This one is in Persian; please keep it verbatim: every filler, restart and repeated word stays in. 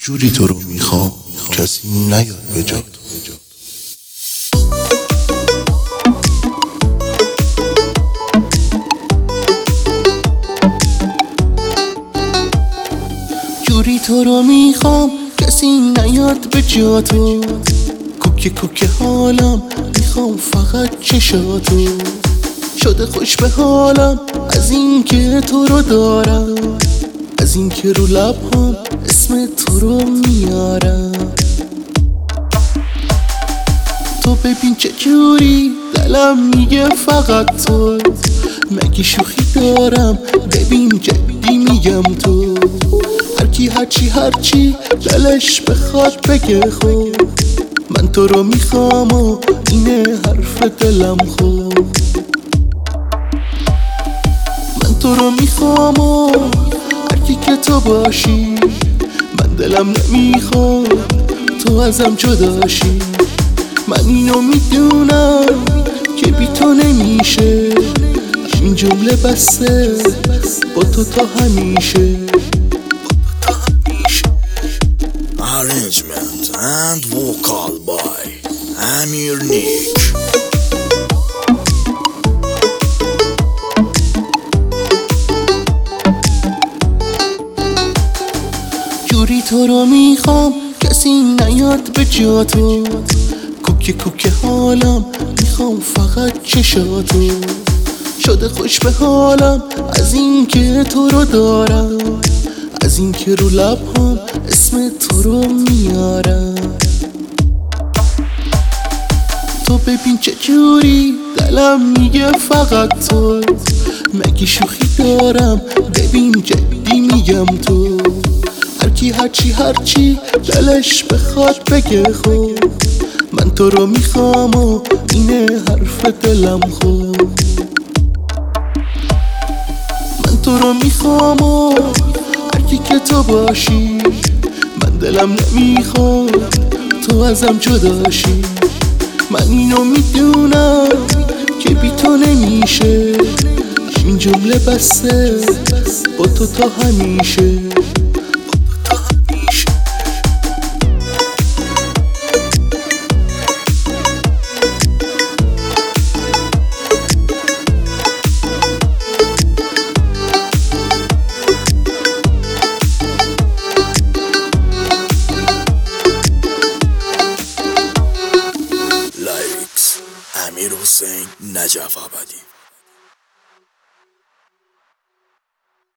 جوری تو رو میخوام کسی نیاد به جا تو. جوری تو رو میخوام کسی نیاد به جا تو. کوکه کوکه حالم میخوام فقط چشاتو. شده خوش به حالم از این که تو رو دارم، از این که رو لبام اسم تو رو میارم. تو ببین چه جوری دلم میگه فقط تو. مگه شوخی دارم ببین جدی میگم تو. هرکی هرچی هرچی دلش بخواد بگه خود، من تو رو میخوام و اینه حرف دلم خود. من تو رو میخوام و هرکی که تو باشی، من دلم نمیخواد تو ازم جداشی. من اینو میدونم که بی تو نمیشه، این جمله بسته با تو تا همیشه. Arrangement and vocal by Amir Nick. جوری تو رو میخوام کسی نیاد به جا تو. کوکه کوکه حالم میخوام فقط چشاتو. شده خوش به حالم از این که تو رو دارم، از این که رو لبام اسم تو رو میارم. تو ببین چه جوری دلم میگه فقط تو. مگه شوخی دارم ببین جدی میگم تو. هرکی هرچی هرچی دلش بخواد بگه خود، من تو رو میخوام و اینه حرف دلم خود. من تو رو میخوام و هرکی که تو باشی، من دلم نمیخواد تو ازم جداشی. من اینو میدونم که بی تو نمیشه، این جمله بسته با تو تا همیشه. Lyrics Amir Hussein Najafabad.